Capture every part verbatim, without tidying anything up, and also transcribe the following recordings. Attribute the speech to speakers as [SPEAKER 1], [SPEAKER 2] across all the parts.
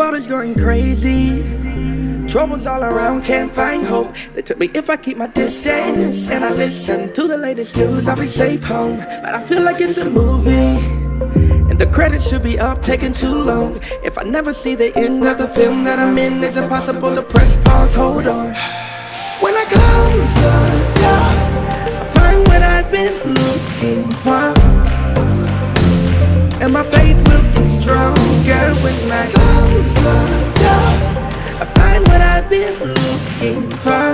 [SPEAKER 1] world is going crazy. Troubles all around, can't find hope. They took me if I keep my distance and I listen to the latest news, I'll be safe home. But I feel like it's a movie, and the credits should be up, taking too long. If I never see the end of the film that I'm in, it's impossible to press pause, hold on. When I close the door, I find what I've been looking for, and my faith will be stronger. When I close the door, I find what I've been looking for,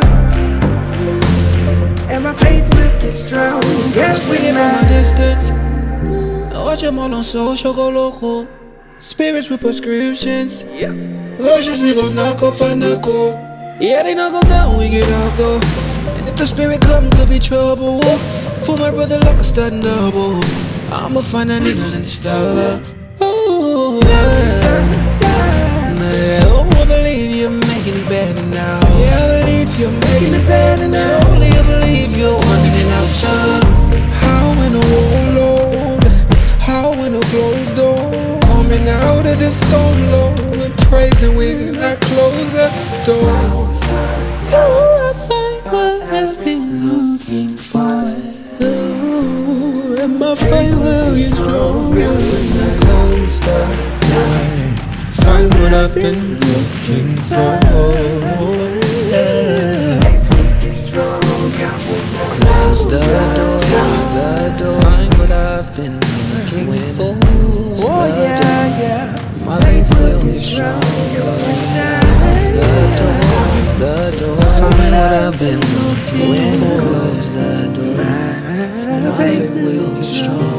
[SPEAKER 1] and my faith will be stronger.
[SPEAKER 2] Swinging from a distance, I watch them all on social, go local. Spirits with prescriptions,
[SPEAKER 1] yeah.
[SPEAKER 2] Versions we gon' knock off a knuckle. Yeah, they knock them down, we get out though. And if the spirit come, could be trouble. For my brother like a stud double, I'ma find a needle in the star. Ooh, yeah. Man, oh, I believe you're making it better now. Yeah, I believe you're making it better now. Surely I believe you're wanting it outside. How in a warlord, how in a closed door, coming out of this stone low and praising when I close that door. Oh, I find what I've been looking for. Oh, and my faith will be stronger when I close the door. Find what I've been looking for. Yeah. Close the door, close the door. Find what I've been looking for.
[SPEAKER 1] Oh yeah, yeah.
[SPEAKER 2] My faith will be stronger. Close the door, close the door. Find what I've been looking for. Close the door. My faith will be stronger.